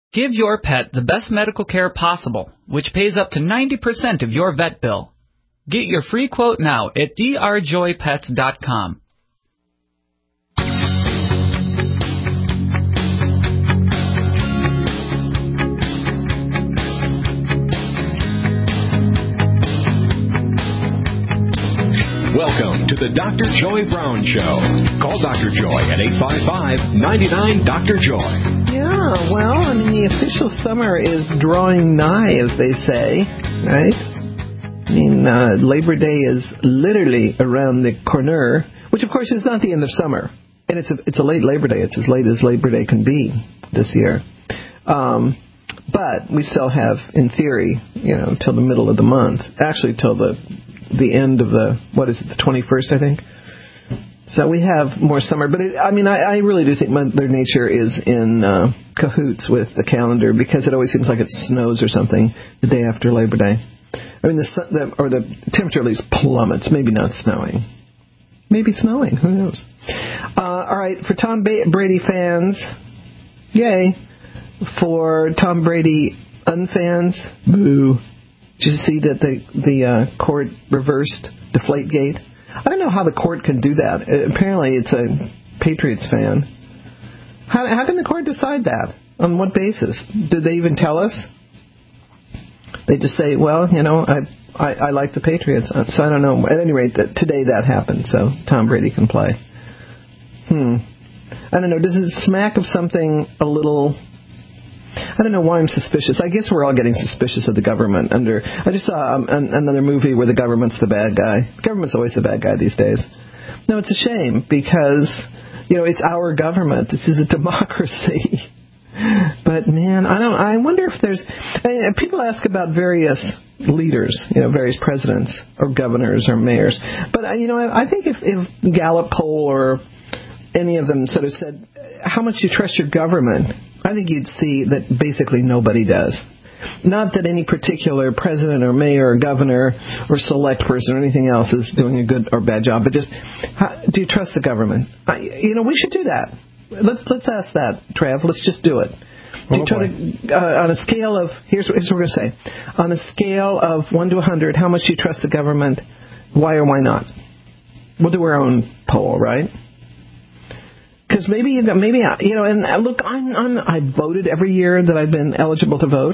Give your pet the best medical care possible, which pays up to 90% of your vet bill. Get your free quote now at drjoypets.com. Welcome to the Dr. Joy Brown Show. Call Dr. Joy at 855-99-DR-JOY. Yeah, well, I mean, the official summer is drawing nigh, as they say, right? I mean, Labor Day is literally around the corner, which, of course, is not the end of summer. And it's a late Labor Day. It's as late as Labor Day can be this year. But we still have, in theory, till the middle of the month. Actually, till the end of the 21st, I think. So we have more summer. But, I really do think Mother Nature is in cahoots with the calendar because it always seems like it snows or something the day after Labor Day. I mean, the temperature at least plummets. Maybe not snowing. Maybe snowing. Who knows? All right, for Tom Brady fans, yay. For Tom Brady unfans, boo. Did you see that the court reversed Deflategate? I don't know how the court can do that. Apparently it's a Patriots fan. How can the court decide that? On what basis? Did they even tell us? They just say, well, I like the Patriots. So I don't know. At any rate, today that happened, so Tom Brady can play. I don't know. Does it smack of something a little... I don't know why I'm suspicious. I guess we're all getting suspicious of the government. I just saw another movie where the government's the bad guy. The government's always the bad guy these days. No, it's a shame because, it's our government. This is a democracy. But, man, I wonder if there's... people ask about various leaders, various presidents or governors or mayors. But, I think if Gallup poll or any of them sort of said, how much you trust your government, I think you'd see that basically nobody does. Not that any particular president or mayor or governor or select person or anything else is doing a good or bad job, but just, do you trust the government? We should do that. Let's ask that, Trav. Let's just do it. Do you try to, on a scale of, here's what we're going to say. On a scale of 1 to 100, how much do you trust the government? Why or why not? We'll do our own poll, right? Because maybe, and look, I voted every year that I've been eligible to vote.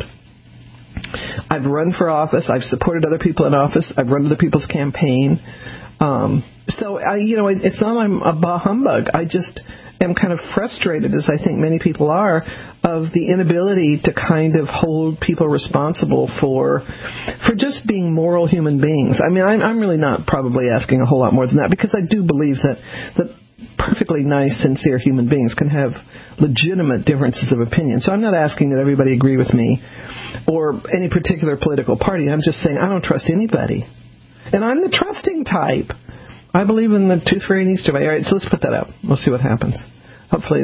I've run for office. I've supported other people in office. I've run other people's campaign. So, it's not I'm a bah humbug. I just am kind of frustrated, as I think many people are, of the inability to kind of hold people responsible for just being moral human beings. I mean, I'm really not probably asking a whole lot more than that because I do believe that perfectly nice, sincere human beings can have legitimate differences of opinion. So I'm not asking that everybody agree with me or any particular political party. I'm just saying I don't trust anybody. And I'm the trusting type. I believe in the tooth fairy and Easter Bunny. All right, so let's put that up. We'll see what happens. Hopefully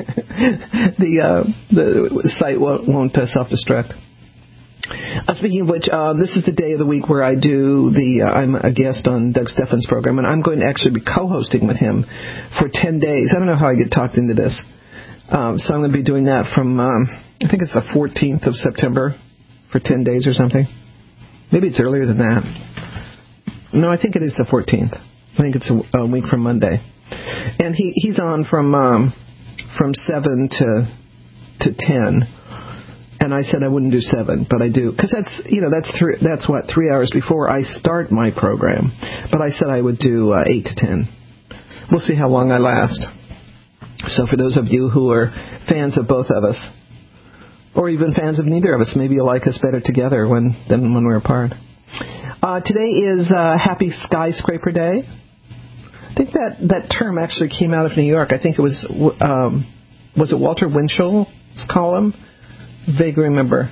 the site won't self-destruct. Speaking of which, this is the day of the week where I'm a guest on Doug Steffens' program, and I'm going to actually be co-hosting with him for 10 days. I don't know how I get talked into this. So I'm going to be doing that from, I think it's the 14th of September for 10 days or something. Maybe it's earlier than that. No, I think it is the 14th. I think it's a week from Monday. And he's on from 7 to 10. And I said I wouldn't do 7, but I do. Because that's 3 hours before I start my program. But I said I would do 8 to 10. We'll see how long I last. So for those of you who are fans of both of us, or even fans of neither of us, maybe you'll like us better together than when we're apart. Today is Happy Skyscraper Day. I think that term actually came out of New York. I think it was it Walter Winchell's column? Vaguely remember.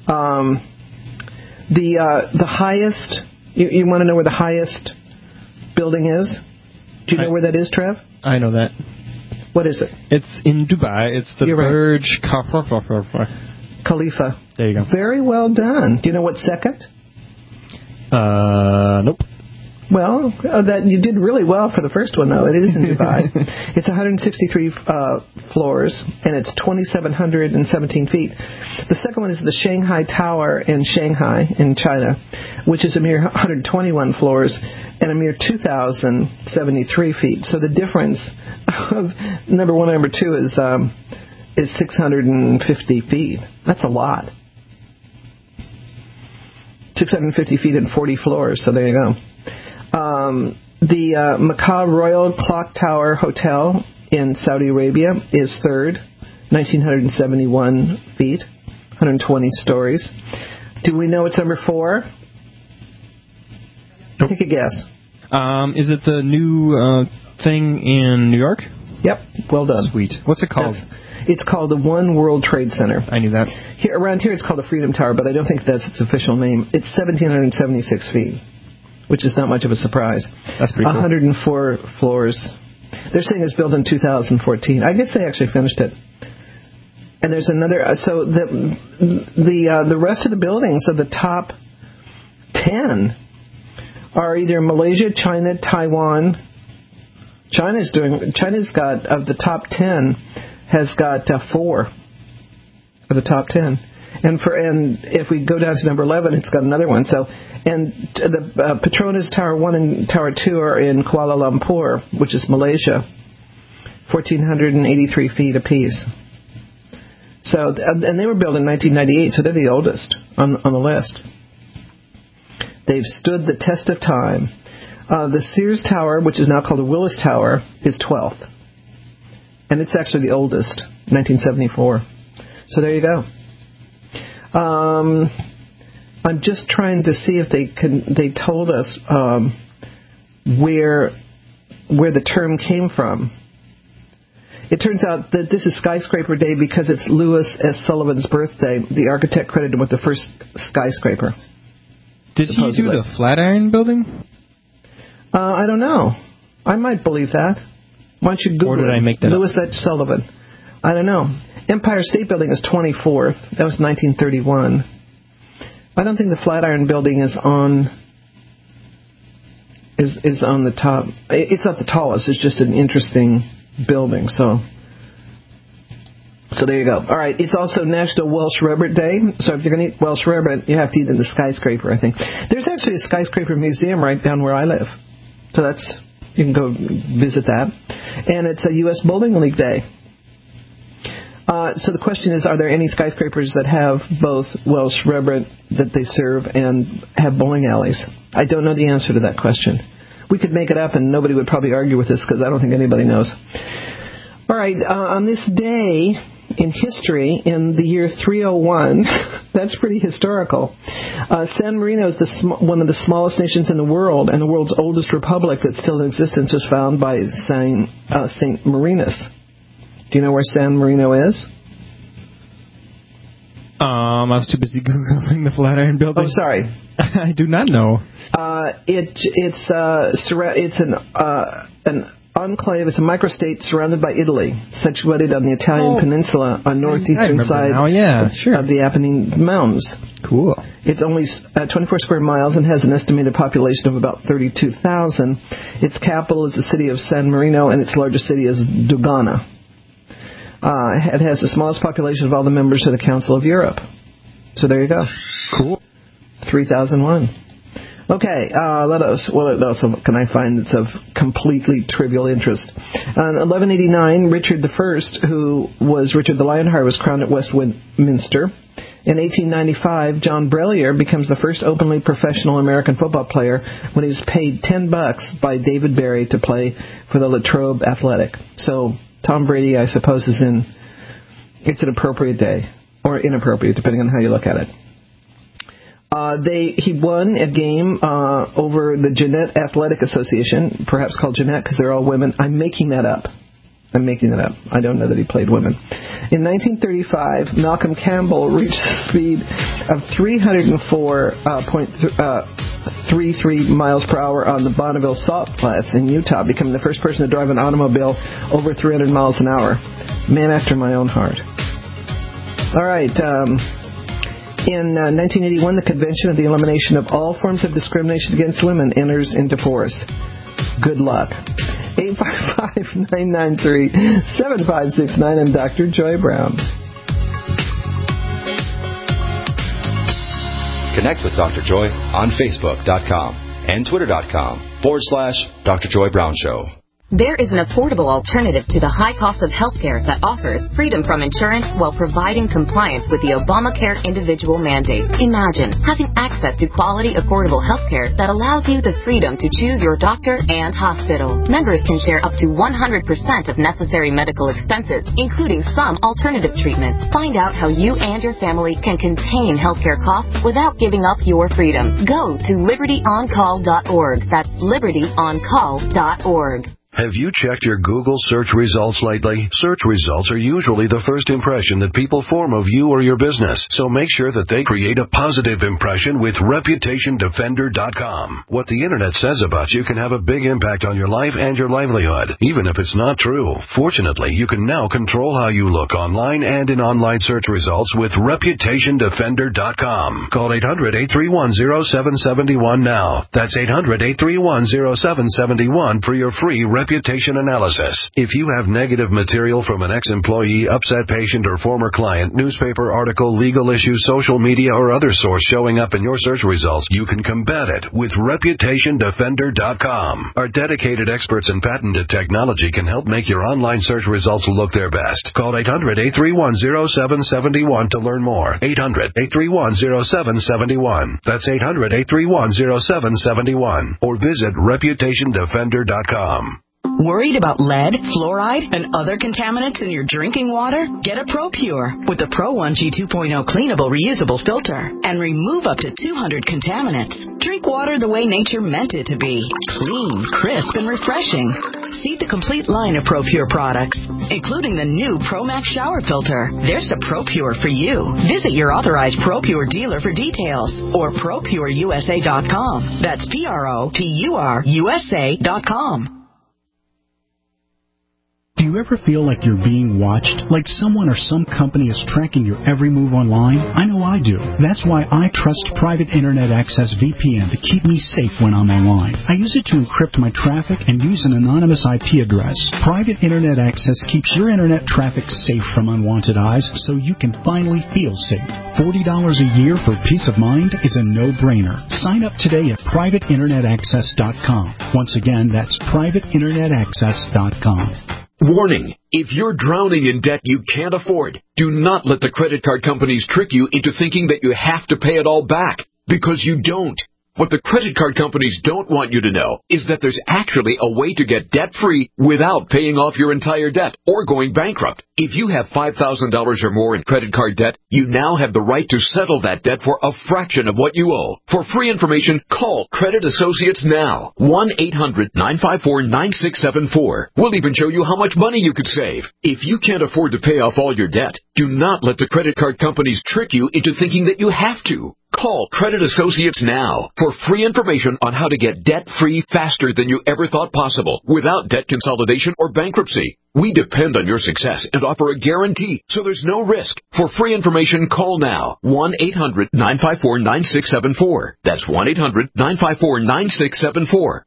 The highest, you want to know where the highest building is? Do you know where that is, Trev? I know that. What is it? It's in Dubai. It's the Burj Khalifa. There you go. Very well done. Do you know what's second? Nope. Well, that you did really well for the first one, though. It is in Dubai. It's 163 floors, and it's 2,717 feet. The second one is the Shanghai Tower in Shanghai, in China, which is a mere 121 floors and a mere 2,073 feet. So the difference of number one and number two is 650 feet. That's a lot. 650 feet and 40 floors, so there you go. The Makkah Royal Clock Tower Hotel in Saudi Arabia is third, 1,971 feet, 120 stories. Do we know it's number four? Nope. Take a guess. Is it the new thing in New York? Yep, well done. Sweet. What's it called? It's called the One World Trade Center. I knew that. Around here it's called the Freedom Tower, but I don't think that's its official name. It's 1,776 feet, which is not much of a surprise. That's pretty cool. 104 floors. They're saying it's built in 2014. I guess they actually finished it. And there's another. So the rest of the buildings of the top 10 are either Malaysia, China, Taiwan. China's got, of the top 10, has got 4 of the top 10. And if we go down to number 11, it's got another one. So, and the Petronas Tower 1 and Tower 2 are in Kuala Lumpur, which is Malaysia, 1,483 feet apiece. So, and they were built in 1998, so they're the oldest on the list. They've stood the test of time. The Sears Tower, which is now called the Willis Tower, is 12th. And it's actually the oldest, 1974. So there you go. I'm just trying to see if they told us where the term came from. It turns out that this is Skyscraper Day because it's Louis S. Sullivan's birthday. The architect credited him with the first skyscraper. Did he do the Flatiron Building? I don't know. I might believe that. Why don't you Google it? Or did I make that Louis up? H. Sullivan. I don't know. Empire State Building is 24th. That was 1931. I don't think the Flatiron Building is on the top. It's not the tallest. It's just an interesting building. So there you go. All right. It's also National Welsh Rarebit Day. So if you're going to eat Welsh rarebit, you have to eat in the skyscraper, I think. There's actually a skyscraper museum right down where I live. So you can go visit that. And it's a U.S. Bowling League Day. So the question is, are there any skyscrapers that have both Welsh rarebit that they serve and have bowling alleys? I don't know the answer to that question. We could make it up and nobody would probably argue with this because I don't think anybody knows. All right, on this day in history, in the year 301, that's pretty historical, San Marino is one of the smallest nations in the world, and the world's oldest republic that's still in existence was founded by St. Marinus. Do you know where San Marino is? I was too busy Googling the Flatiron Building. Oh, sorry. I do not know. It's an enclave. It's a microstate surrounded by Italy, situated on the Italian peninsula on northeastern side of the Apennine Mountains. Cool. It's only 24 square miles and has an estimated population of about 32,000. Its capital is the city of San Marino, and its largest city is Dugana. It has the smallest population of all the members of the Council of Europe. So there you go. Cool. 3001. Okay, what else can I find that's of completely trivial interest? In 1189, Richard I, who was Richard the Lionheart, was crowned at Westminster. In 1895, John Brellier becomes the first openly professional American football player when he was paid $10 by David Berry to play for the Latrobe Athletic. So Tom Brady, I suppose, it's an appropriate day, or inappropriate, depending on how you look at it. He won a game over the Jeanette Athletic Association, perhaps called Jeanette because they're all women. I'm making that up. I don't know that he played women. In 1935, Malcolm Campbell reached a speed of 304.33 miles per hour on the Bonneville Salt Flats in Utah, becoming the first person to drive an automobile over 300 miles an hour. Man after my own heart. All right. In 1981, the Convention of the Elimination of All Forms of Discrimination Against Women enters into force. Good luck. 855-993-7569. I'm Dr. Joy Brown. Connect with Dr. Joy on Facebook.com and Twitter.com/Dr. Joy Brown Show. There is an affordable alternative to the high cost of healthcare that offers freedom from insurance while providing compliance with the Obamacare individual mandate. Imagine having access to quality, affordable healthcare that allows you the freedom to choose your doctor and hospital. Members can share up to 100% of necessary medical expenses, including some alternative treatments. Find out how you and your family can contain healthcare costs without giving up your freedom. Go to libertyoncall.org. That's libertyoncall.org. Have you checked your Google search results lately? Search results are usually the first impression that people form of you or your business, so make sure that they create a positive impression with ReputationDefender.com. What the Internet says about you can have a big impact on your life and your livelihood, even if it's not true. Fortunately, you can now control how you look online and in online search results with ReputationDefender.com. Call 800-831-0771 now. That's 800-831-0771 for your free reputation analysis. If you have negative material from an ex-employee, upset patient, or former client, newspaper article, legal issue, social media, or other source showing up in your search results, you can combat it with ReputationDefender.com. Our dedicated experts in patented technology can help make your online search results look their best. Call 800-831-0771 to learn more. 800-831-0771. That's 800-831-0771. Or visit ReputationDefender.com. Worried about lead, fluoride, and other contaminants in your drinking water? Get a ProPure with the Pro 1G 2.0 cleanable reusable filter and remove up to 200 contaminants. Drink water the way nature meant it to be. Clean, crisp, and refreshing. See the complete line of ProPure products, including the new ProMax shower filter. There's a ProPure for you. Visit your authorized ProPure dealer for details or ProPureUSA.com. That's ProPureUSA.com. Do you ever feel like you're being watched? Like someone or some company is tracking your every move online? I know I do. That's why I trust Private Internet Access VPN to keep me safe when I'm online. I use it to encrypt my traffic and use an anonymous IP address. Private Internet Access keeps your internet traffic safe from unwanted eyes so you can finally feel safe. $40 a year for peace of mind is a no-brainer. Sign up today at PrivateInternetAccess.com. Once again, that's PrivateInternetAccess.com. Warning, if you're drowning in debt you can't afford, do not let the credit card companies trick you into thinking that you have to pay it all back, because you don't. What the credit card companies don't want you to know is that there's actually a way to get debt-free without paying off your entire debt or going bankrupt. If you have $5,000 or more in credit card debt, you now have the right to settle that debt for a fraction of what you owe. For free information, call Credit Associates now. 1-800-954-9674. We'll even show you how much money you could save. If you can't afford to pay off all your debt, do not let the credit card companies trick you into thinking that you have to. Call Credit Associates now for free information on how to get debt-free faster than you ever thought possible without debt consolidation or bankruptcy. We depend on your success and offer a guarantee, so there's no risk. For free information, call now. 1-800-954-9674. That's 1-800-954-9674.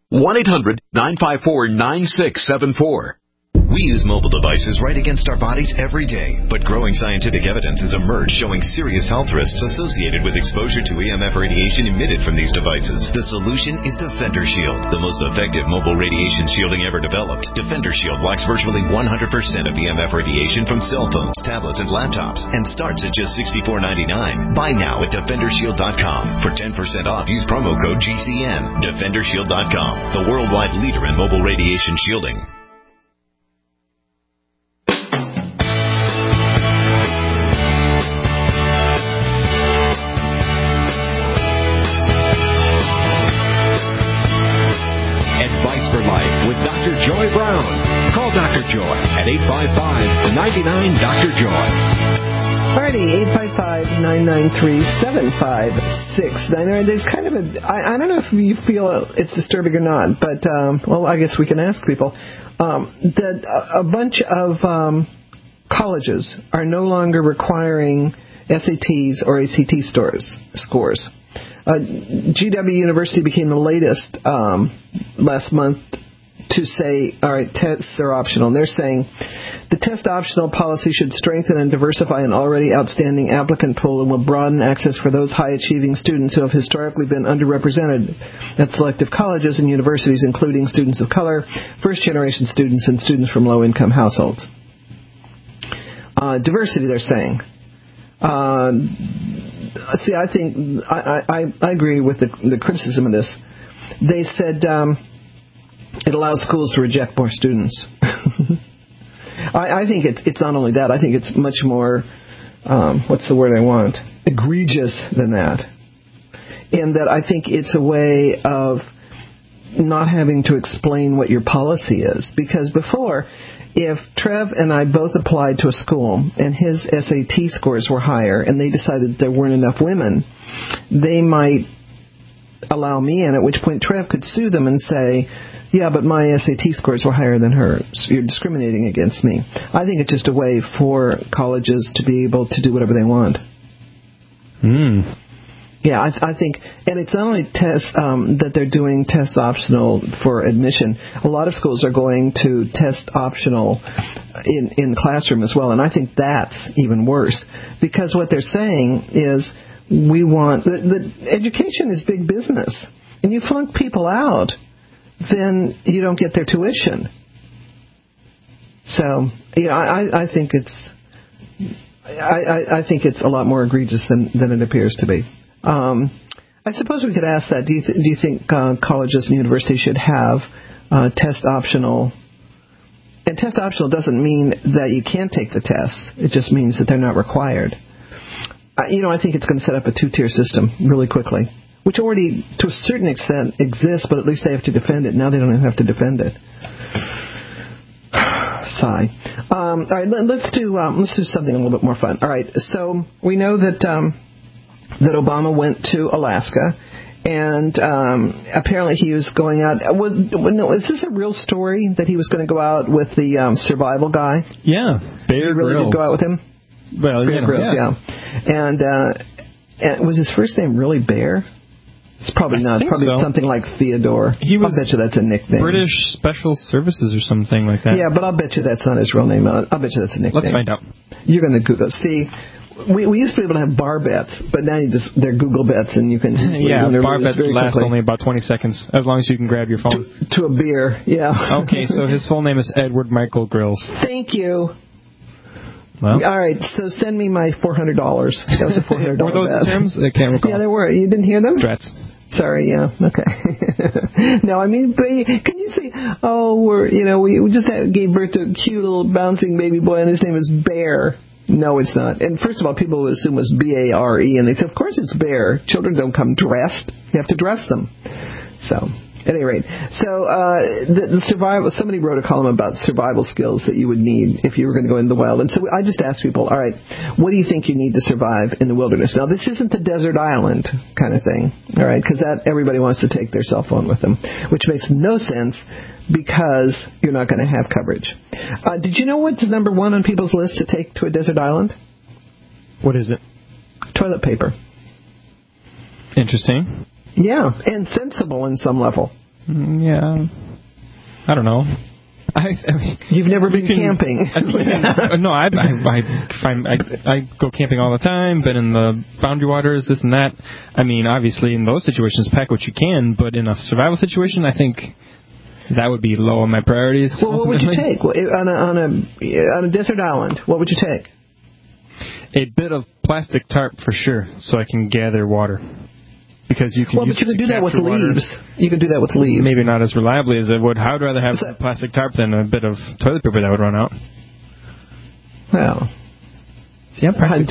1-800-954-9674. We use mobile devices right against our bodies every day, but growing scientific evidence has emerged showing serious health risks associated with exposure to EMF radiation emitted from these devices. The solution is Defender Shield, the most effective mobile radiation shielding ever developed. Defender Shield blocks virtually 100% of EMF radiation from cell phones, tablets, and laptops, and starts at just $64.99. Buy now at DefenderShield.com. For 10% off, use promo code GCN. DefenderShield.com, the worldwide leader in mobile radiation shielding. Joy Brown. Call Dr. Joy at 855-99-DR-JOY. Alrighty, 855-993-7569. There's kind of I don't know if you feel it's disturbing or not, but, well, I guess we can ask people. That a bunch of colleges are no longer requiring SATs or ACT scores. GW University became the latest last month to say, all right, tests are optional. And they're saying the test optional policy should strengthen and diversify an already outstanding applicant pool and will broaden access for those high-achieving students who have historically been underrepresented at selective colleges and universities, including students of color, first-generation students, and students from low-income households. Diversity, they're saying. See, I think I agree with the criticism of this. They said it allows schools to reject more students. I think it's not only that. I think it's much more, what's the word I want? Egregious than that. In that I think it's a way of not having to explain what your policy is. Because before, if Trev and I both applied to a school and his SAT scores were higher and they decided there weren't enough women, they might allow me in, at which point Trev could sue them and say, yeah, but my SAT scores were higher than hers. You're discriminating against me. I think it's just a way for colleges to be able to do whatever they want. Yeah, I think, and it's not only tests that they're doing test optional for admission. A lot of schools are going to test optional in classroom as well, and I think that's even worse because what they're saying is we want the education is big business, and you flunk people out, then you don't get their tuition. So, yeah, I think it's I think it's a lot more egregious than it appears to be. I suppose we could ask that. Do you think colleges and universities should have test optional? And test optional doesn't mean that you can't take the test. It just means that they're not required. I think it's going to set up a two-tier system really quickly, which already, to a certain extent, exists, but at least they have to defend it. Now they don't even have to defend it. Sigh. All right, let's do something a little bit more fun. All right, so we know that Obama went to Alaska, and apparently he was going out. Is this a real story that he was going to go out with the survival guy? Yeah, Bear Grylls. Really did go out with him? Well, Bear Grylls, yeah. And was his first name really Bear? It's probably not. It's probably something like Theodore. I'll bet you that's a nickname. British Special Services or something like that. Yeah, but I'll bet you that's not his real name. I'll bet you that's a nickname. Let's find out. You're going to Google. See, we used to be able to have bar bets, but now they're Google bets, and you can... bar bets last only about 20 seconds, as long as you can grab your phone. To a beer, yeah. Okay, so his full name is Edward Michael Grylls. Thank you. Well, all right, so send me my $400. That was a $400 bet. Were those the terms? I can't recall. Yeah, they were. You didn't hear them? Drats. Sorry, yeah, okay. No, I mean, can you see? Oh, we just gave birth to a cute little bouncing baby boy, and his name is Bear. No, it's not. And first of all, people would assume it was Bare, and they say, of course it's Bear. Children don't come dressed. You have to dress them. So, at any rate, the survival. Somebody wrote a column about survival skills that you would need if you were going to go into the wild. And so I just asked people, all right, what do you think you need to survive in the wilderness? Now, this isn't the desert island kind of thing, all right, because everybody wants to take their cell phone with them, which makes no sense because you're not going to have coverage. Did you know what's number one on people's list to take to a desert island? What is it? Toilet paper. Interesting. Yeah, and sensible in some level. Yeah. I don't know. I mean, you've never been camping. No, I go camping all the time, been in the boundary waters, this and that. I mean, obviously, in those situations, pack what you can, but in a survival situation, I think that would be low on my priorities. Well, what would you take? On a desert island, what would you take? A bit of plastic tarp for sure, so I can gather water. Because you can but you can do that with leaves. You can do that with leaves. Maybe not as reliably as it would. I would rather have a plastic tarp than a bit of toilet paper that would run out. Well, see, I'm I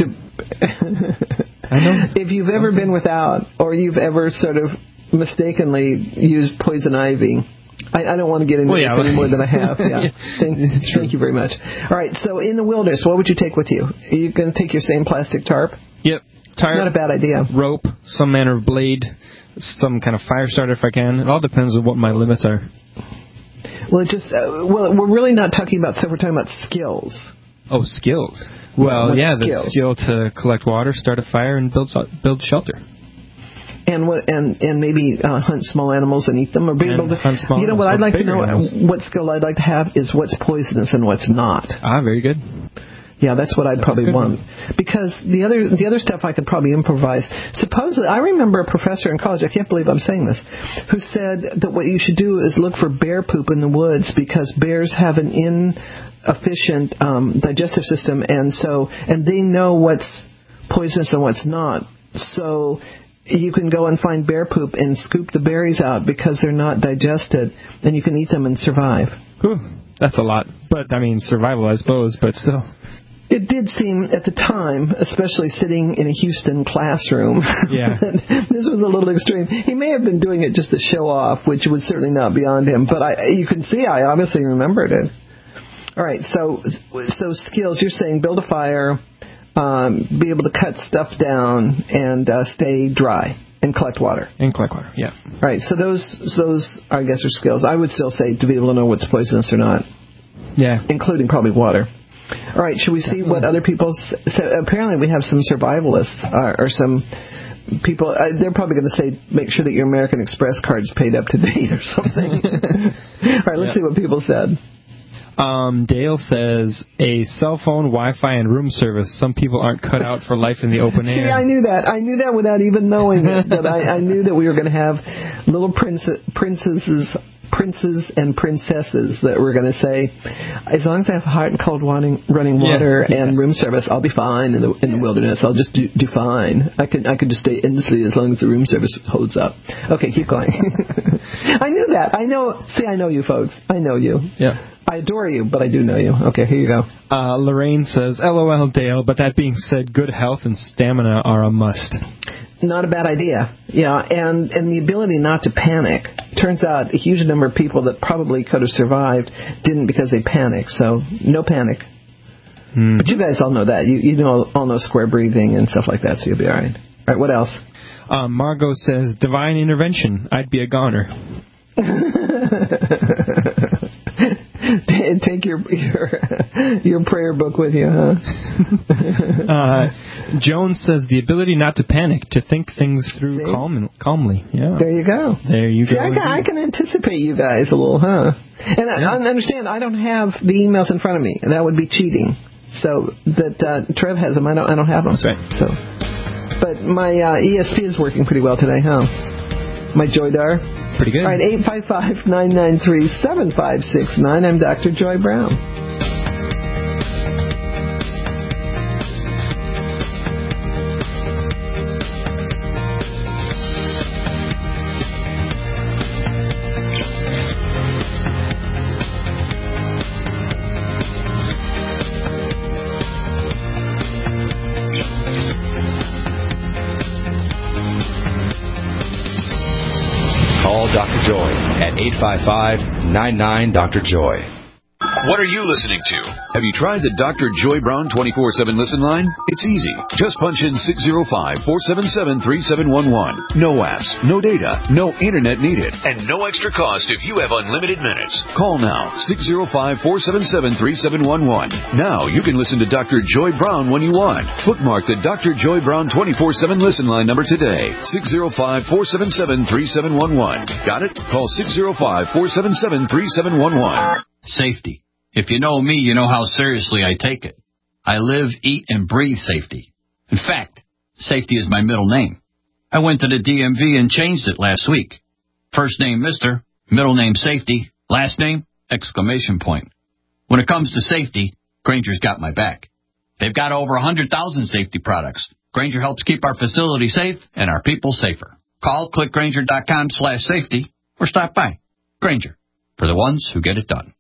know. If you've ever been without, or you've ever sort of mistakenly used poison ivy, I don't want to get into this any more than I have. Yeah. Thank you very much. All right, so in the wilderness, what would you take with you? Are you going to take your same plastic tarp? Yep. Tarp, not a bad idea. Rope, some manner of blade, some kind of fire starter if I can. It all depends on what my limits are. Well, we're really not talking about stuff. We're talking about skills. Oh, skills. Well, What yeah, skills? the skill to collect water, start a fire, and build shelter. And maybe hunt small animals and eat them, or be able to. Hunt small You know what I'd like to know? animals. What skill I'd like to have is what's poisonous and what's not. Very good. Yeah, that's what I'd probably want. Because the other stuff I could probably improvise. Supposedly, I remember a professor in college, I can't believe I'm saying this, who said that what you should do is look for bear poop in the woods because bears have an inefficient digestive system, and they know what's poisonous and what's not. So you can go and find bear poop and scoop the berries out because they're not digested, and you can eat them and survive. Whew, that's a lot. But, I mean, survival, I suppose, but still. It did seem at the time, especially sitting in a Houston classroom, this was a little extreme. He may have been doing it just to show off, which was certainly not beyond him, but you can see I obviously remembered it. All right, so skills, you're saying build a fire, be able to cut stuff down, and stay dry, and collect water. Yeah. Right, so those I guess are skills. I would still say to be able to know what's poisonous or not. Yeah. Including probably water. All right, should we see what other people said? Apparently we have some survivalists or some people. They're probably going to say, make sure that your American Express card's paid up to date or something. All right, let's see what people said. Dale says, a cell phone, Wi-Fi, and room service. Some people aren't cut out for life in the open air. See, I knew that without even knowing it. That I knew that we were going to have little princes and princesses that were going to say, as long as I have hot and cold running water and room service, I'll be fine in the wilderness. I'll just do fine. I could just stay endlessly as long as the room service holds up. Okay, keep going. I knew that. I know you folks. I know you. Yeah. I adore you, but I do know you. Okay, here you go. Lorraine says, LOL, Dale, but that being said, good health and stamina are a must. Not a bad idea. Yeah, and the ability not to panic. Turns out a huge number of people that probably could have survived didn't because they panicked, so no panic. But you guys all know that. You all know square breathing and stuff like that, so you'll be all right. All right, what else? Margot says, divine intervention. I'd be a goner. Take your prayer book with you, huh? Jones says the ability not to panic, to think things through calmly. Yeah. There you go. See, I can anticipate you guys a little, huh? And I understand I don't have the emails in front of me. That would be cheating. So that Trev has them. I don't have them. That's right. So, but my ESP is working pretty well today, huh? My Joydar. Pretty good. All right, 855-993-7569. I'm Dr. Joy Brown. Dr. Joy at 855-99-DR-JOY. What are you listening to? Have you tried the Dr. Joy Brown 24/7 listen line? It's easy. Just punch in 605-477-3711. No apps, no data, no internet needed, and no extra cost if you have unlimited minutes. Call now, 605-477-3711. Now you can listen to Dr. Joy Brown when you want. Bookmark the Dr. Joy Brown 24/7 listen line number today, 605-477-3711. Got it? Call 605-477-3711. Safety. If you know me, you know how seriously I take it. I live, eat, and breathe safety. In fact, safety is my middle name. I went to the DMV and changed it last week. First name Mr., middle name Safety, last name exclamation point. When it comes to safety, Grainger's got my back. They've got over 100,000 safety products. Grainger helps keep our facility safe and our people safer. Call clickgrainger.com/safety or stop by. Grainger, for the ones who get it done.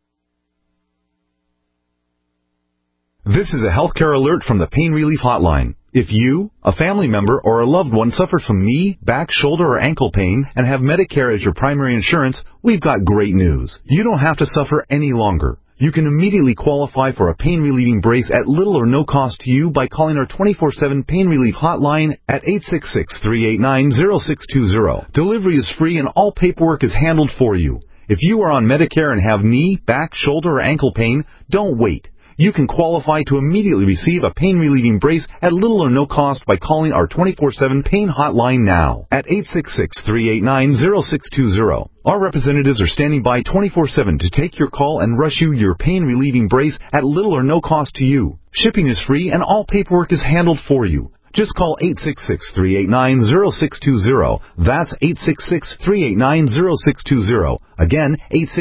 This is a healthcare alert from the Pain Relief Hotline. If you, a family member, or a loved one suffers from knee, back, shoulder, or ankle pain and have Medicare as your primary insurance, we've got great news. You don't have to suffer any longer. You can immediately qualify for a pain-relieving brace at little or no cost to you by calling our 24/7 Pain Relief Hotline at 866-389-0620. Delivery is free and all paperwork is handled for you. If you are on Medicare and have knee, back, shoulder, or ankle pain, don't wait. You can qualify to immediately receive a pain-relieving brace at little or no cost by calling our 24/7 pain hotline now at 866-389-0620. Our representatives are standing by 24/7 to take your call and rush you your pain-relieving brace at little or no cost to you. Shipping is free and all paperwork is handled for you. Just call 866-389-0620. That's 866-389-0620. Again,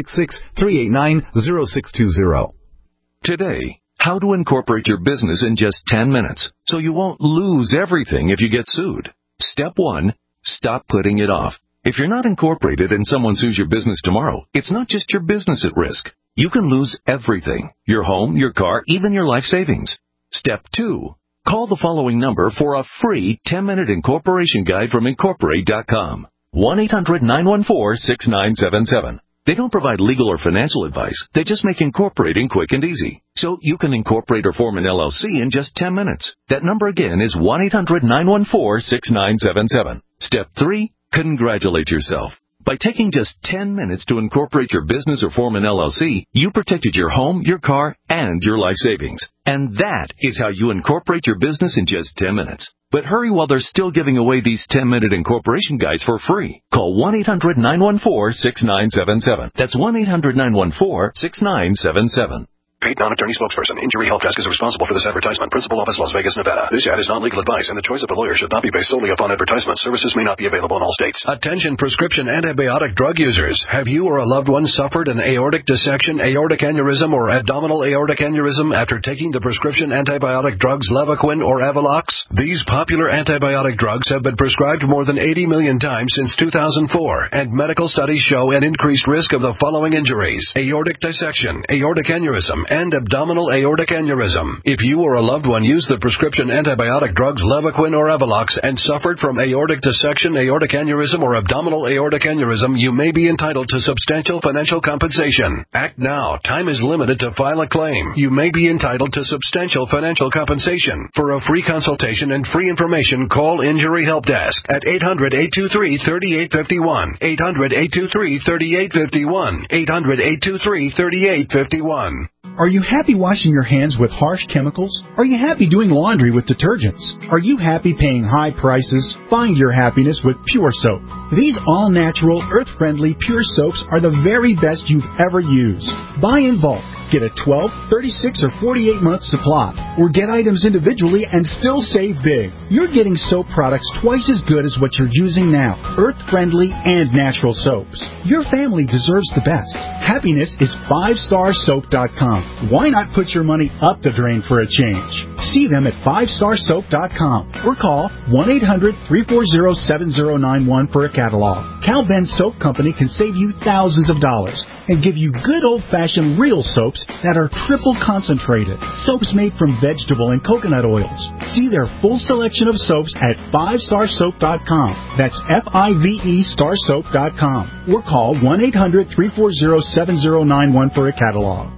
866-389-0620. Today, how to incorporate your business in just 10 minutes so you won't lose everything if you get sued. Step 1, stop putting it off. If you're not incorporated and someone sues your business tomorrow, it's not just your business at risk. You can lose everything: your home, your car, even your life savings. Step 2, call the following number for a free 10-minute incorporation guide from Incorporate.com. 1-800-914-6977. They don't provide legal or financial advice. They just make incorporating quick and easy. So you can incorporate or form an LLC in just 10 minutes. That number again is 1-800-914-6977. Step 3, congratulate yourself. By taking just 10 minutes to incorporate your business or form an LLC, you protected your home, your car, and your life savings. And that is how you incorporate your business in just 10 minutes. But hurry while they're still giving away these 10-minute incorporation guides for free. Call 1-800-914-6977. That's 1-800-914-6977. Paid non-attorney spokesperson. Injury Help Desk is responsible for this advertisement. Principal office, Las Vegas, Nevada. This ad is not legal advice, and the choice of a lawyer should not be based solely upon advertisements. Services may not be available in all states. Attention prescription antibiotic drug users. Have you or a loved one suffered an aortic dissection, aortic aneurysm, or abdominal aortic aneurysm after taking the prescription antibiotic drugs Levaquin or Avelox? These popular antibiotic drugs have been prescribed more than 80 million times since 2004, and medical studies show an increased risk of the following injuries: aortic dissection, aortic aneurysm, and abdominal aortic aneurysm. If you or a loved one used the prescription antibiotic drugs Levaquin or Avelox and suffered from aortic dissection, aortic aneurysm, or abdominal aortic aneurysm, you may be entitled to substantial financial compensation. Act now. Time is limited to file a claim. You may be entitled to substantial financial compensation. For a free consultation and free information, call Injury Help Desk at 800-823-3851. 800-823-3851. 800-823-3851. Are you happy washing your hands with harsh chemicals? Are you happy doing laundry with detergents? Are you happy paying high prices? Find your happiness with Pure Soap. These all-natural, earth-friendly Pure Soaps are the very best you've ever used. Buy in bulk. Get a 12, 36, or 48-month supply. Or get items individually and still save big. You're getting soap products twice as good as what you're using now. Earth-friendly and natural soaps. Your family deserves the best. Happiness is 5starsoap.com. Why not put your money up the drain for a change? See them at 5starsoap.com or call 1-800-340-7091 for a catalog. Cal Ben Soap Company can save you thousands of dollars and give you good old-fashioned real soaps that are triple concentrated. Soaps made from vegetable and coconut oils. See their full selection of soaps at 5starsoap.com. That's F-I-V-E starsoap.com. Or call 1-800-340-7091 for a catalog.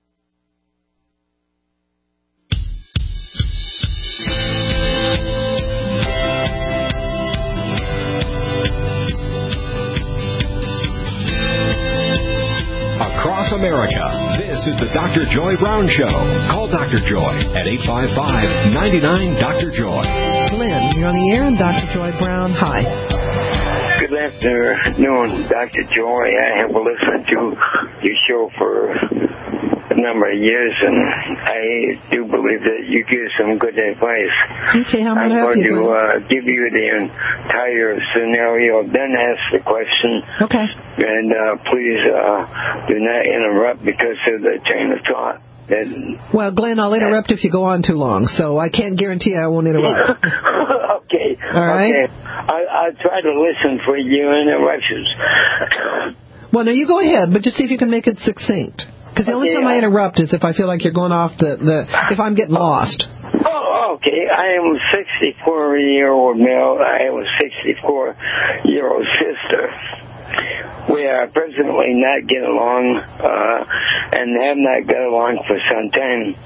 Across America, this is the Dr. Joy Brown Show. Call Dr. Joy at 855-99-DR-JOY. Glenn, you're on the air, and Dr. Joy Brown. Hi. Good afternoon, Dr. Joy. I have listened to your show for a number of years, and I do believe that you give some good advice. Okay, how I'm may I help going you? to give you the entire scenario, then ask the question. Okay. And please do not interrupt because of the train of thought. Well, Glenn, I'll interrupt if you go on too long, so I can't guarantee I won't interrupt. Okay. All right. Okay. I'll try to listen for your interruptions. Well, no, you go ahead, but just see if you can make it succinct. Because the only time I interrupt is if I feel like you're going off if I'm getting lost. Oh, okay. I am a 64-year-old male. I have a 64-year-old sister. We are presently not getting along and have not got along for some time.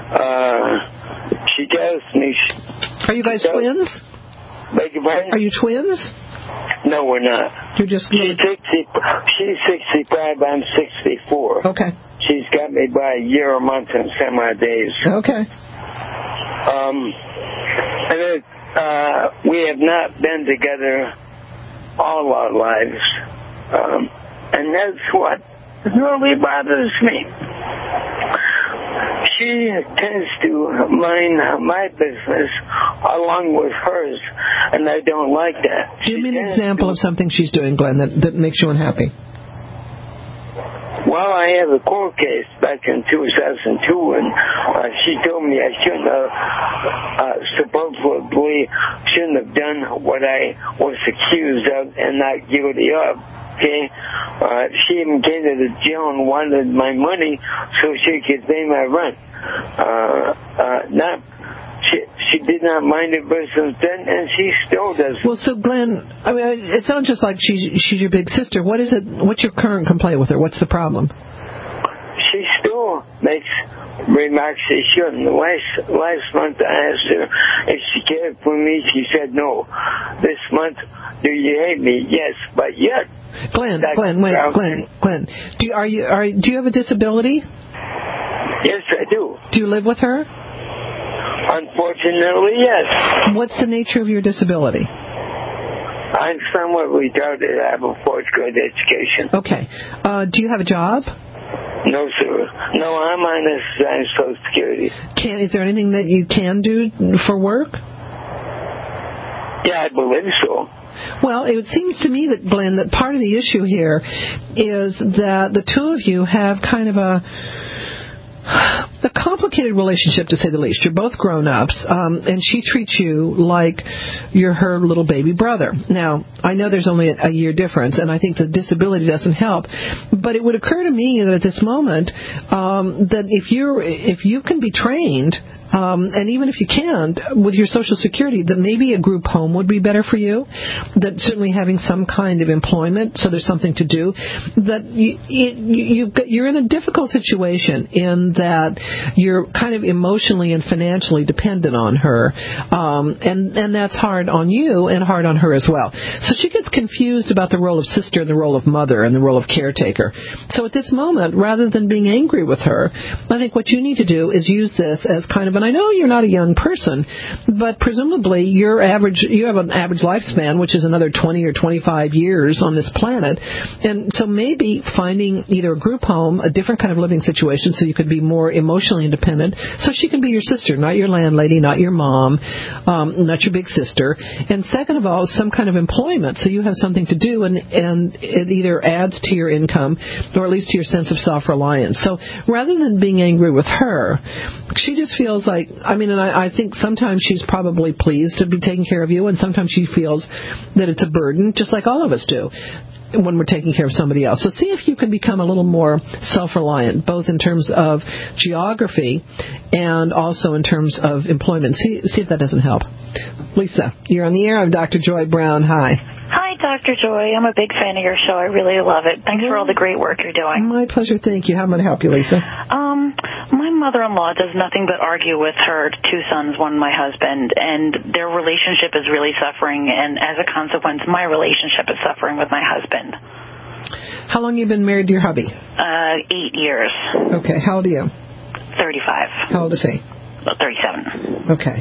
She tells me... Are you guys twins? Beg your pardon? Are you twins? No, we're not. You're just... She's 65, I'm 64. Okay. she's got me by a year, a month, and 10 odd days. Okay. And we have not been together all our lives. And that's what really bothers me. She tends to mind my business along with hers, and I don't like that. Give me an example of something she's doing, Glenn, that makes you unhappy. Well, I have a court case back in 2002, and she told me I supposedly shouldn't have done what I was accused of and not guilty of. Okay, she even came to the jail and wanted my money so she could pay my rent. She did not mind her business then, and she still doesn't. Well, so Glenn, I mean, it sounds just like she's your big sister. What is it? What's your current complaint with her? What's the problem? She still makes remarks she shouldn't. Last month I asked her if she cared for me. She said no. This month, do you hate me? Yes, but yet. Glenn. Do you have a disability? Yes, I do. Do you live with her? Unfortunately, yes. What's the nature of your disability? I'm somewhat retarded. I have a fourth grade education. Okay. Do you have a job? No, sir. No, I'm on this Social Security. Is there anything that you can do for work? Yeah, I believe so. Well, it seems to me that, Glenn, that part of the issue here is that the two of you have kind of a complicated relationship, to say the least. You're both grown-ups, and she treats you like you're her little baby brother. Now, I know there's only a year difference, and I think the disability doesn't help, but it would occur to me that at this moment, that if you can be trained, and even if you can't, with your Social Security, that maybe a group home would be better for you, that certainly having some kind of employment so there's something to do, that you're in a difficult situation in that you're kind of emotionally and financially dependent on her, and that's hard on you and hard on her as well. So she gets confused about the role of sister and the role of mother and the role of caretaker. So at this moment, rather than being angry with her, I think what you need to do is use this as kind of, and I know you're not a young person, but presumably you have an average lifespan, which is another 20 or 25 years on this planet. And so maybe finding either a group home, a different kind of living situation so you could be more emotionally independent, so she can be your sister, not your landlady, not your mom, not your big sister. And second of all, some kind of employment so you have something to do, and it either adds to your income or at least to your sense of self-reliance. So rather than being angry with her, she just feels like, I think sometimes she's probably pleased to be taking care of you, and sometimes she feels that it's a burden, just like all of us do when we're taking care of somebody else. So see if you can become a little more self-reliant, both in terms of geography and also in terms of employment. See if that doesn't help. Lisa, you're on the air. I'm Dr. Joy Brown. Hi. Hi, Dr. Joy. I'm a big fan of your show. I really love it. Thanks for all the great work you're doing. My pleasure. Thank you. How am I to help you, Lisa? My mother-in-law does nothing but argue with her two sons, one my husband, and their relationship is really suffering, and as a consequence, my relationship is suffering with my husband. How long have you been married to your hubby? 8 years. Okay. How old are you? 35. How old is he? 37. Okay.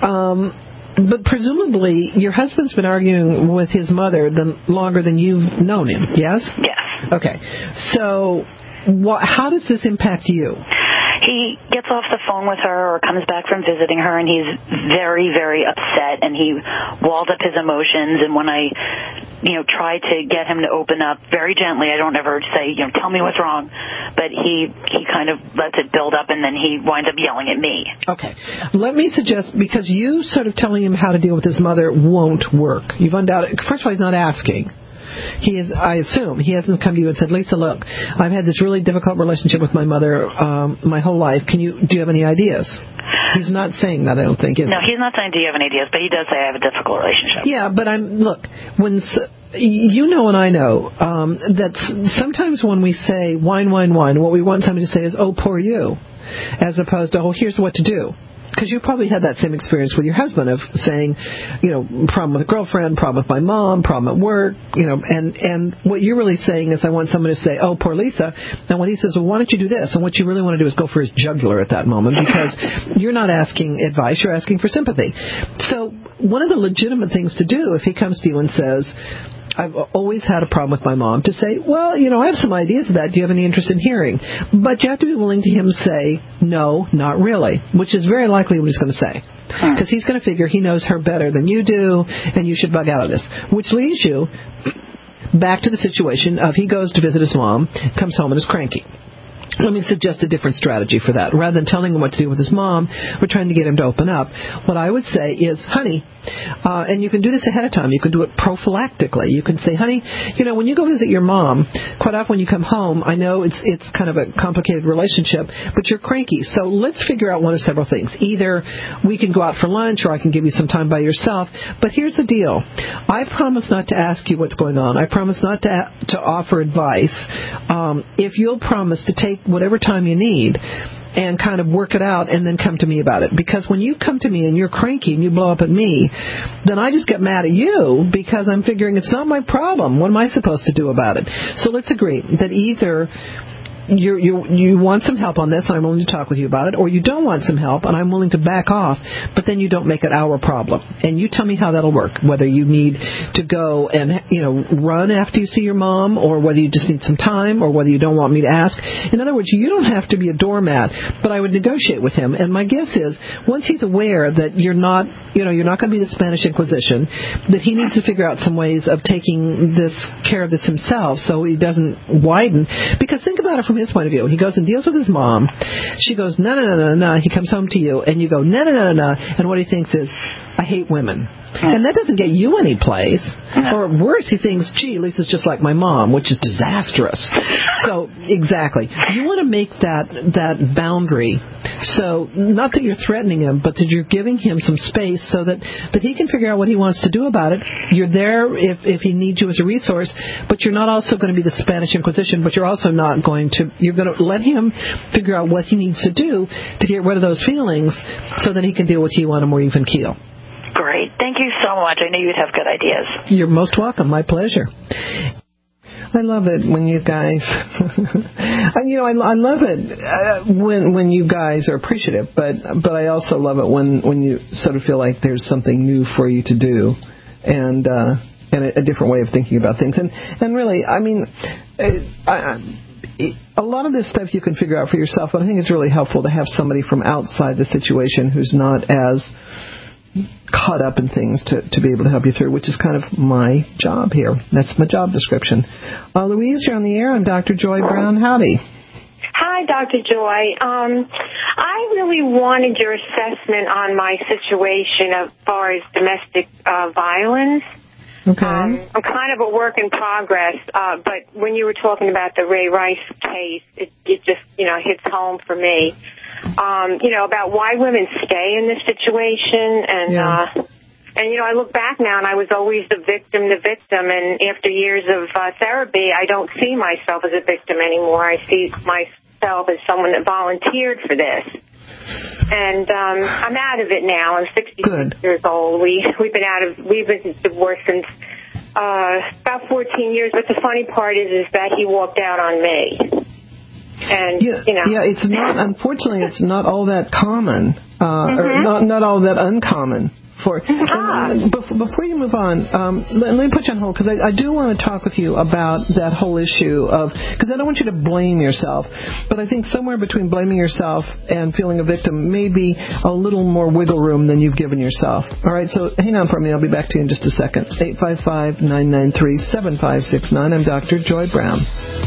But presumably your husband's been arguing with his mother longer than you've known him, yes? Yes. Okay. So how does this impact you? He gets off the phone with her or comes back from visiting her, and he's very, very upset, and he walled up his emotions. And when I, try to get him to open up very gently, I don't ever say, tell me what's wrong. But he kind of lets it build up, and then he winds up yelling at me. Okay. Let me suggest, because you sort of telling him how to deal with his mother won't work. You've undoubtedly, first of all, he's not asking. I assume he hasn't come to you and said, Lisa, look, I've had this really difficult relationship with my mother my whole life. Do you have any ideas? He's not saying that, I don't think. No, he's not saying, do you have any ideas? But he does say I have a difficult relationship. Yeah, but when you know and I know that sometimes when we say whine, what we want somebody to say is, oh, poor you, as opposed to, oh, here's what to do. because you probably had that same experience with your husband of saying, problem with a girlfriend, problem with my mom, problem at work, and what you're really saying is I want someone to say, oh, poor Lisa. And when he says, well, why don't you do this? And what you really want to do is go for his jugular at that moment, because you're not asking advice, you're asking for sympathy. So one of the legitimate things to do if he comes to you and says, I've always had a problem with my mom, to say, well, I have some ideas of that. Do you have any interest in hearing? But you have to be willing to him say, no, not really, which is very likely what he's going to say. Because he's going to figure he knows her better than you do, and you should bug out of this. Which leads you back to the situation of he goes to visit his mom, comes home and is cranky. Let me suggest a different strategy for that. Rather than telling him what to do with his mom, we're trying to get him to open up. What I would say is, honey, and you can do this ahead of time. You can do it prophylactically. You can say, honey, when you go visit your mom, quite often when you come home, I know it's kind of a complicated relationship, but you're cranky. So let's figure out one of several things. Either we can go out for lunch or I can give you some time by yourself. But here's the deal. I promise not to ask you what's going on. I promise not to offer advice. If you'll promise to take whatever time you need and kind of work it out and then come to me about it. Because when you come to me and you're cranky and you blow up at me, then I just get mad at you because I'm figuring it's not my problem. What am I supposed to do about it? So let's agree that either you want some help on this and I'm willing to talk with you about it, or you don't want some help and I'm willing to back off, but then you don't make it our problem. And you tell me how that'll work, whether you need to go and run after you see your mom, or whether you just need some time, or whether you don't want me to ask. In other words, you don't have to be a doormat, but I would negotiate with him. And my guess is once he's aware that you're not going to be the Spanish Inquisition, that he needs to figure out some ways of taking care of this himself so he doesn't widen. Because think about it from his point of view. He goes and deals with his mom. She goes, no. He comes home to you, and you go, no. And what he thinks is, I hate women. And that doesn't get you any place. Or worse, he thinks, gee, Lisa's just like my mom, which is disastrous. So, exactly. You want to make that boundary. So, not that you're threatening him, but that you're giving him some space so that he can figure out what he wants to do about it. You're there if he needs you as a resource, but you're not also going to be the Spanish Inquisition, but you're also not going to, you're going to let him figure out what he needs to do to get rid of those feelings so that he can deal with you on a more even keel. Great. Thank you so much. I knew you'd have good ideas. You're most welcome. My pleasure. I love it when you guys, I love it when you guys are appreciative, but I also love it when you sort of feel like there's something new for you to do and a different way of thinking about things. And really, I mean, a lot of this stuff you can figure out for yourself, but I think it's really helpful to have somebody from outside the situation who's not as caught up in things to be able to help you through, which is kind of my job here. That's my job description. Louise, you're on the air. I'm Dr. Joy Brown. Howdy. Hi, Dr. Joy. I really wanted your assessment on my situation as far as domestic violence. Okay. I'm kind of a work in progress, but when you were talking about the Ray Rice case, it just, hits home for me. About why women stay in this situation. And I look back now and I was always the victim. And after years of therapy, I don't see myself as a victim anymore. I see myself as someone that volunteered for this. And I'm out of it now. I'm 66 years old. We've been divorced since about 14 years. But the funny part is that he walked out on me. And it's not. Unfortunately, it's not all that common, or not all that uncommon. Before you move on, let me put you on hold because I do want to talk with you about that whole issue because I don't want you to blame yourself, but I think somewhere between blaming yourself and feeling a victim may be a little more wiggle room than you've given yourself. All right, so hang on for me. I'll be back to you in just a second. 855-993-7569. I'm Dr. Joy Brown.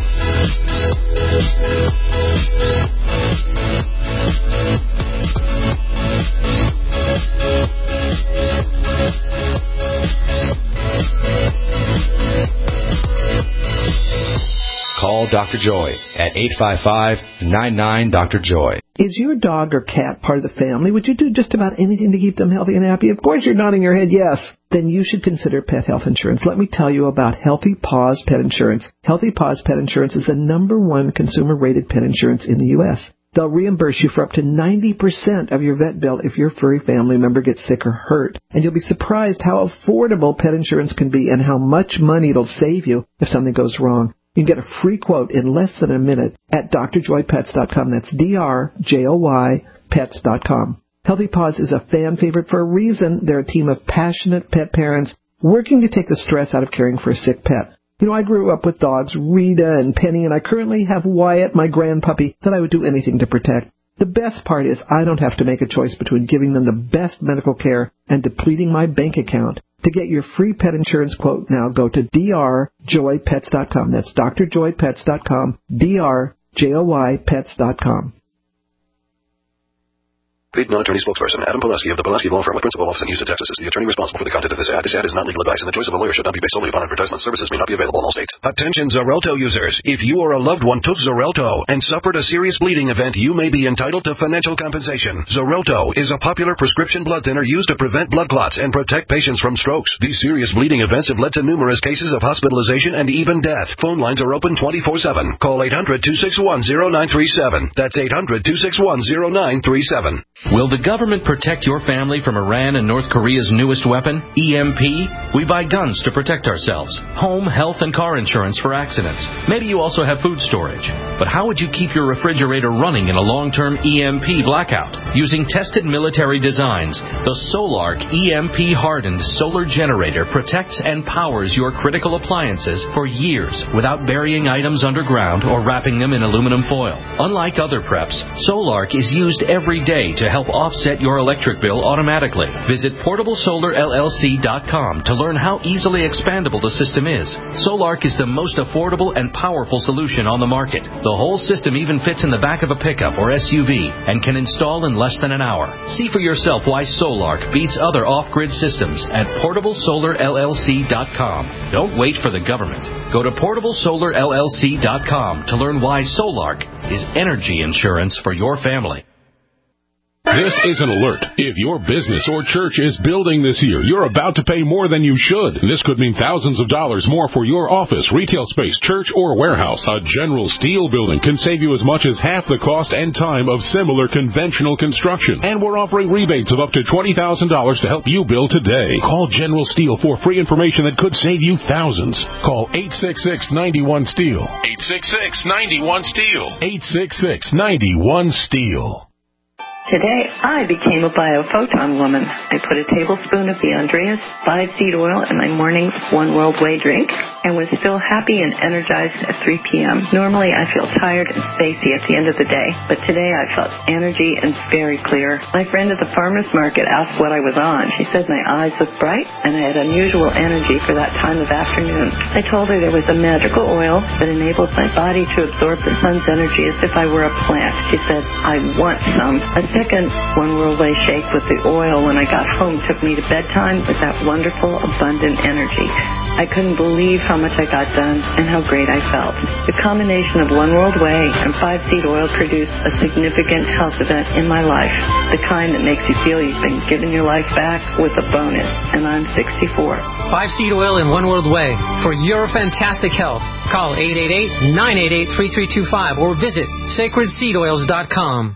Call Dr. Joy at 855-99-DR-JOY. Is your dog or cat part of the family? Would you do just about anything to keep them healthy and happy? Of course you're nodding your head yes. Then you should consider pet health insurance. Let me tell you about Healthy Paws Pet Insurance. Healthy Paws Pet Insurance is the #1 consumer-rated pet insurance in the U.S. They'll reimburse you for up to 90% of your vet bill if your furry family member gets sick or hurt. And you'll be surprised how affordable pet insurance can be and how much money it'll save you if something goes wrong. You can get a free quote in less than a minute at drjoypets.com. That's DRJOY pets.com. Healthy Paws is a fan favorite for a reason. They're a team of passionate pet parents working to take the stress out of caring for a sick pet. You know, I grew up with dogs, Rita and Penny, and I currently have Wyatt, my grandpuppy, that I would do anything to protect. The best part is I don't have to make a choice between giving them the best medical care and depleting my bank account. To get your free pet insurance quote now, go to drjoypets.com. That's drjoypets.com, drjoypets.com. Paid non-attorney spokesperson Adam Pulaski of the Pulaski Law Firm with principal office in Houston, Texas, is the attorney responsible for the content of this ad. This ad is not legal advice, and the choice of a lawyer should not be based solely upon advertisement. Services may not be available in all states. Attention Xarelto users. If you or a loved one took Xarelto and suffered a serious bleeding event, you may be entitled to financial compensation. Xarelto is a popular prescription blood thinner used to prevent blood clots and protect patients from strokes. These serious bleeding events have led to numerous cases of hospitalization and even death. Phone lines are open 24/7. Call 800-261-0937. That's 800-261-0937. Will the government protect your family from Iran and North Korea's newest weapon, EMP? We buy guns to protect ourselves, home, health, and car insurance for accidents. Maybe you also have food storage. But how would you keep your refrigerator running in a long-term EMP blackout? Using tested military designs, the Solark EMP-hardened solar generator protects and powers your critical appliances for years without burying items underground or wrapping them in aluminum foil. Unlike other preps, Solark is used every day to help offset your electric bill automatically. Visit PortableSolarLLC.com to learn how easily expandable the system is. Solark is the most affordable and powerful solution on the market. The whole system even fits in the back of a pickup or SUV and can install in less than an hour. See for yourself why Solark beats other off-grid systems at PortableSolarLLC.com. Don't wait for the government. Go to PortableSolarLLC.com to learn why Solark is energy insurance for your family. This is an alert. If your business or church is building this year, you're about to pay more than you should. This could mean thousands of dollars more for your office, retail space, church, or warehouse. A General Steel building can save you as much as half the cost and time of similar conventional construction. And we're offering rebates of up to $20,000 to help you build today. Call General Steel for free information that could save you thousands. Call 866-91-STEEL. 866-91-STEEL. 866-91-STEEL. Today, I became a biophoton woman. I put a tablespoon of the Andreas 5-seed oil in my morning's One World Way drink and was still happy and energized at 3 p.m. Normally, I feel tired and spacey at the end of the day, but today I felt energy and very clear. My friend at the farmer's market asked what I was on. She said my eyes looked bright and I had unusual energy for that time of afternoon. I told her there was a magical oil that enables my body to absorb the sun's energy as if I were a plant. She said, I want some. A second One World Way shake with the oil when I got home took me to bedtime with that wonderful, abundant energy. I couldn't believe how much I got done and how great I felt. The combination of One World Way and 5-seed oil produced a significant health event in my life, the kind that makes you feel you've been given your life back with a bonus, and I'm 64. 5-seed oil and One World Way for your fantastic health. Call 888-988-3325 or visit sacredseedoils.com.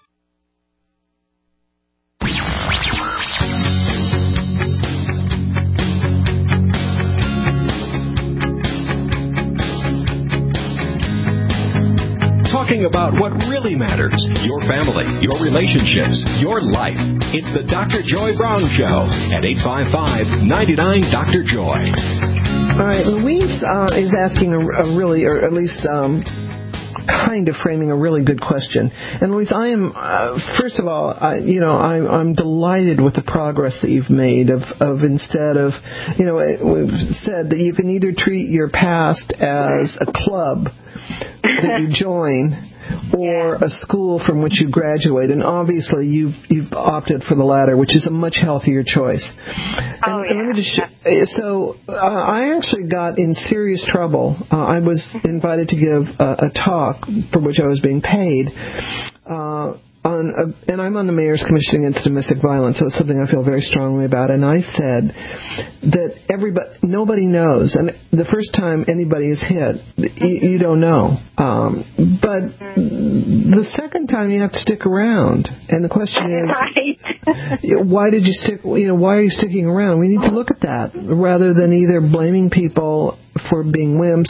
Talking about what really matters, your family, your relationships, your life. It's the Dr. Joy Brown Show at 855-99-DR-JOY. All right, Louise is asking a really, or at least kind of framing a really good question. And Louise, I am, first of all, I'm delighted with the progress that you've made of instead of, we've said that you can either treat your past as a club that you join or a school from which you graduate, and obviously you've opted for the latter, which is a much healthier choice. I actually got in serious trouble. I was invited to give a talk for which I was being paid and I'm on the Mayor's Commission Against Domestic Violence, so it's something I feel very strongly about. And I said that nobody knows, and the first time anybody is hit, you don't know. But the second time you have to stick around, and the question is, why did you stick? Why are you sticking around? We need to look at that rather than either blaming people for being wimps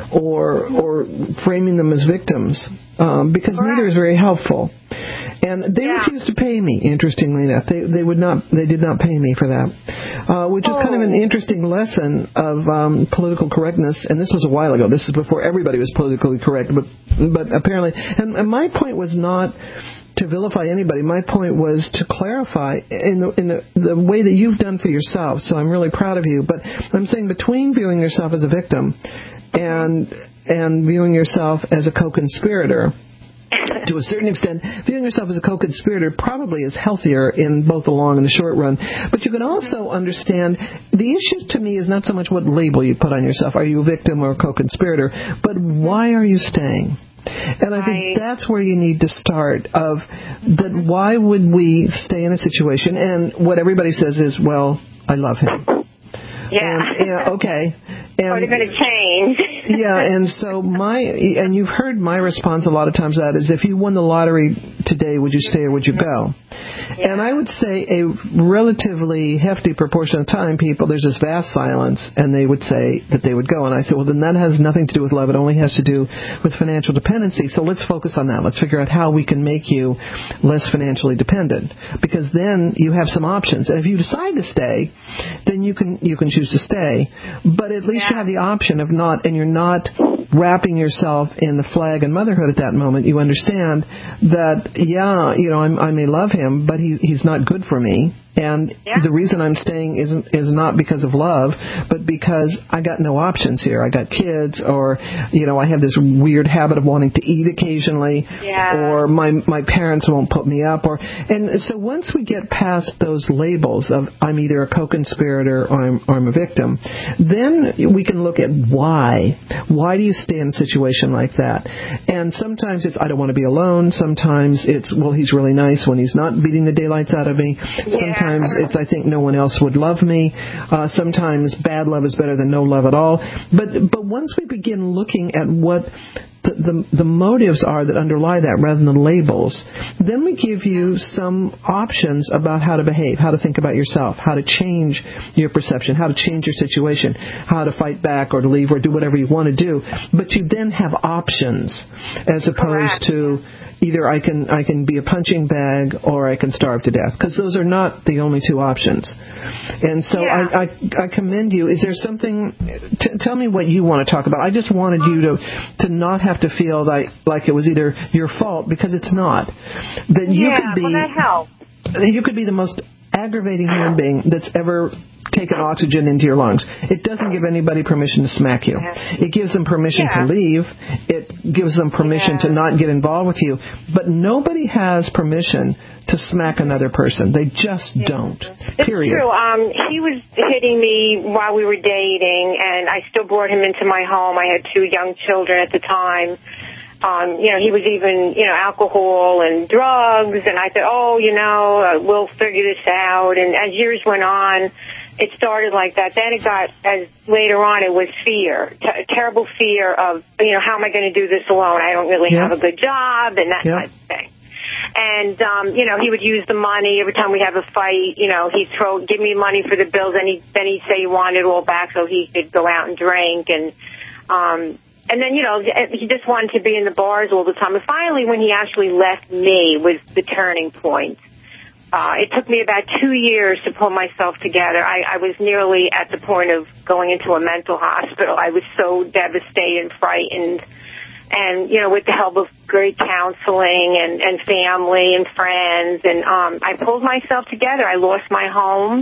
or framing them as victims, because neither is very helpful. And they refused to pay me, interestingly enough. They did not pay me for that, which is kind of an interesting lesson of political correctness. And this was a while ago. This is before everybody was politically correct, but apparently. And my point was not to vilify anybody. My point was to clarify in the way that you've done for yourself. So I'm really proud of you. But I'm saying between viewing yourself as a victim and viewing yourself as a co-conspirator, to a certain extent, viewing yourself as a co-conspirator probably is healthier in both the long and the short run. But you can also understand the issue to me is not so much what label you put on yourself. Are you a victim or a co-conspirator? But why are you staying? And I think that's where you need to start, of that why would we stay in a situation? And what everybody says is, well, I love him. Yeah. Okay. And, or they're going to change. And so and you've heard my response a lot of times to that is, if you won the lottery today, would you stay or would you go? Yeah. And I would say a relatively hefty proportion of the time, there's this vast silence, and they would say that they would go. And I said, well, then that has nothing to do with love. It only has to do with financial dependency. So let's focus on that. Let's figure out how we can make you less financially dependent, because then you have some options. And if you decide to stay, then you can choose to stay. But at least you have the option of not, and you're not wrapping yourself in the flag and motherhood at that moment. You understand that, I may love him, but he's not good for me. And the reason I'm staying is not because of love, but because I got no options here. I got kids, or, I have this weird habit of wanting to eat occasionally, or my parents won't put me up. And so once we get past those labels of I'm either a co-conspirator or I'm a victim, then we can look at why. Why do you stay in a situation like that? And sometimes it's I don't want to be alone. Sometimes it's, well, he's really nice when he's not beating the daylights out of me. Sometimes it's I think no one else would love me. Sometimes bad love is better than no love at all. But once we begin looking at what the motives are that underlie that rather than the labels, then we give you some options about how to behave, how to think about yourself, how to change your perception, how to change your situation, how to fight back or to leave or do whatever you want to do. But you then have options as opposed to either I can be a punching bag or I can starve to death, because those are not the only two options. And so I commend you. Is there something? Tell me what you want to talk about. I just wanted you to not have to feel like it was either your fault, because it's not. That you could be. Well, that helps. You could be the most aggravating human being that's ever taken oxygen into your lungs. It doesn't give anybody permission to smack you. It gives them permission to leave. It gives them permission to not get involved with you. But nobody has permission to smack another person. They just don't. Period. It's true. He was hitting me while we were dating, and I still brought him into my home. I had 2 young children at the time. He was even, alcohol and drugs, and I thought, we'll figure this out. And as years went on, it started like that. Then it got, later on, it was fear, terrible fear of, how am I going to do this alone? I don't really have a good job, and that type of thing. And, he would use the money every time we have a fight. He'd give me money for the bills, and then he'd say he wanted it all back so he could go out and drink. And then, he just wanted to be in the bars all the time. And finally, when he actually left me was the turning point. It took me about 2 years to pull myself together. I was nearly at the point of going into a mental hospital. I was so devastated and frightened. And, with the help of great counseling and family and friends, and I pulled myself together. I lost my home.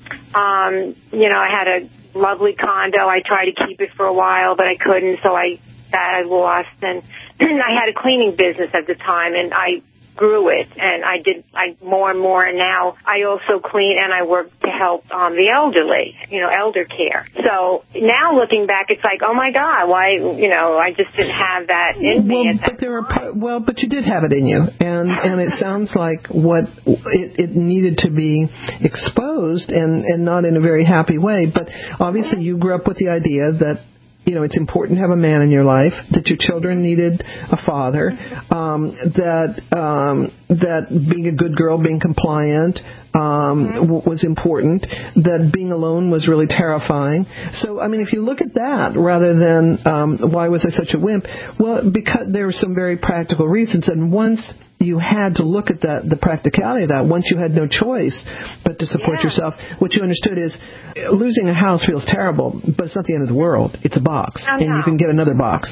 I had a lovely condo. I tried to keep it for a while, but I couldn't, so I lost. And I had a cleaning business at the time, and I grew it, and I more and more, and now I also clean and I work to help the elderly, elder care. So now looking back, it's like, oh my God, why, I just didn't have that in me. But you did have it in you, and it sounds like what it needed to be exposed, and not in a very happy way. But obviously, you grew up with the idea that it's important to have a man in your life, that your children needed a father, that being a good girl, being compliant, was important, that being alone was really terrifying. So, if you look at that rather than why was I such a wimp, well, because there were some very practical reasons, and once you had to look at the practicality of that, once you had no choice but to support yourself, what you understood is losing a house feels terrible, but it's not the end of the world. It's a box, and you can get another box.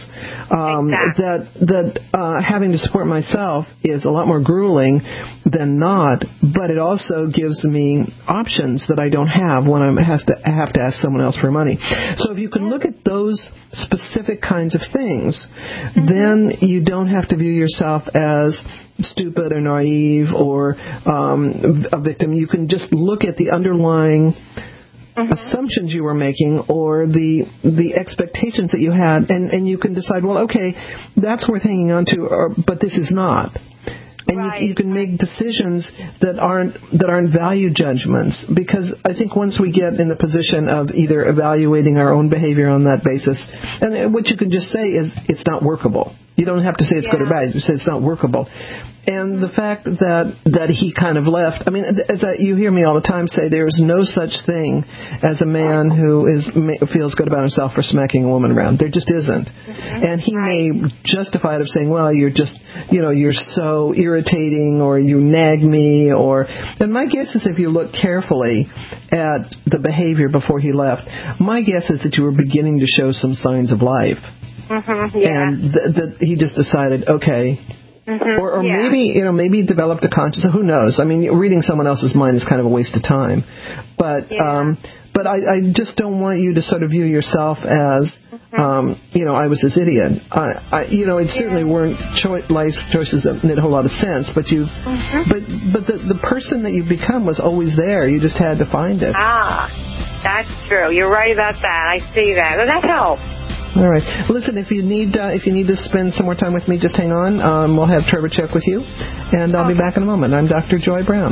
That having to support myself is a lot more grueling than not, but it also gives me options that I don't have when I have to ask someone else for money. So if you can look at those specific kinds of things, then you don't have to view yourself as stupid or naive or a victim. You can just look at the underlying assumptions you were making or the expectations that you had, and you can decide, well, okay, that's worth hanging on to, but this is not. And you can make decisions that aren't value judgments, because I think once we get in the position of either evaluating our own behavior on that basis, and what you can just say is it's not workable. You don't have to say it's good or bad. You say it's not workable. And the fact that he kind of left, you hear me all the time say there's no such thing as a man who feels good about himself for smacking a woman around. There just isn't. And he may justify it of saying, well, you're just, you're so irritating, or you nag me, and my guess is if you look carefully at the behavior before he left, my guess is that you were beginning to show some signs of life. And that he just decided, okay. Or maybe he developed a conscience. Who knows? Reading someone else's mind is kind of a waste of time. But I just don't want you to sort of view yourself as, I was this idiot. It certainly weren't life choices that made a whole lot of sense. But but the person that you become was always there. You just had to find it. That's true. You're right about that. I see that. Well, that helps. All right. Listen, if you need to spend some more time with me, just hang on. We'll have Trevor check with you, and I'll be back in a moment. I'm Dr. Joy Brown.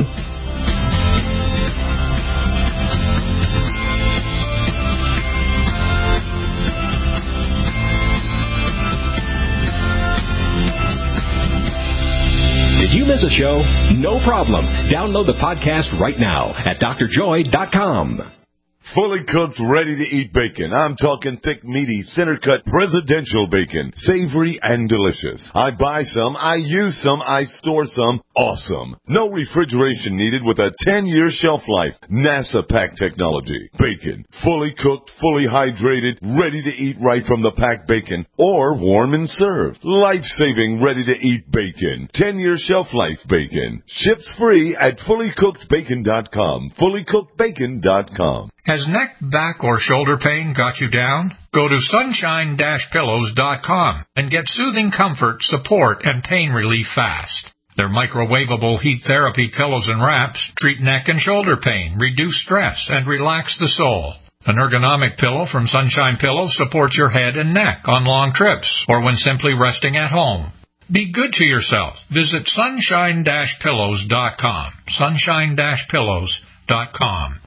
Did you miss a show? No problem. Download the podcast right now at drjoy.com. Fully cooked, ready-to-eat bacon. I'm talking thick, meaty, center-cut, presidential bacon. Savory and delicious. I buy some, I use some, I store some. Awesome. No refrigeration needed with a 10-year shelf life. NASA pack technology. Bacon. Fully cooked, fully hydrated, ready to eat right from the packed bacon. Or warm and served. Life-saving, ready-to-eat bacon. 10-year shelf life bacon. Ships free at fullycookedbacon.com. Fullycookedbacon.com. Has neck, back, or shoulder pain got you down? Go to sunshine-pillows.com and get soothing comfort, support, and pain relief fast. Their microwavable heat therapy pillows and wraps treat neck and shoulder pain, reduce stress, and relax the soul. An ergonomic pillow from Sunshine Pillows supports your head and neck on long trips or when simply resting at home. Be good to yourself. Visit sunshine-pillows.com. Sunshine-pillows.com.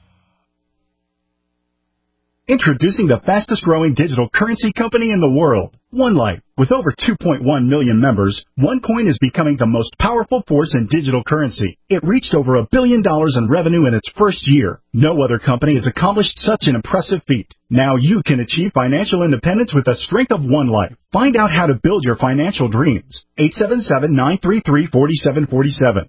Introducing the fastest growing digital currency company in the world, OneLife. With over 2.1 million members, OneCoin is becoming the most powerful force in digital currency. It reached over $1 billion in revenue in its first year. No other company has accomplished such an impressive feat. Now you can achieve financial independence with the strength of OneLife. Find out how to build your financial dreams. 877-933-4747.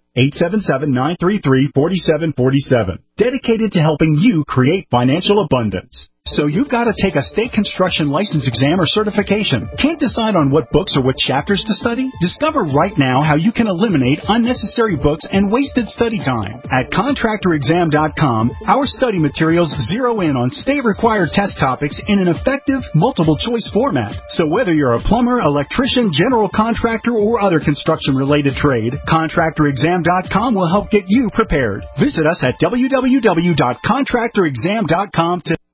877-933-4747. Dedicated to helping you create financial abundance. So you've got to take a state construction license exam or certification. Can't decide on what books or what chapters to study? Discover right now how you can eliminate unnecessary books and wasted study time. At contractorexam.com, our study materials zero in on state-required test topics in an effective, multiple-choice format. So whether you're a plumber, electrician, general contractor, or other construction-related trade, contractorexam.com will help get you prepared. Visit us at www.contractorexam.com today.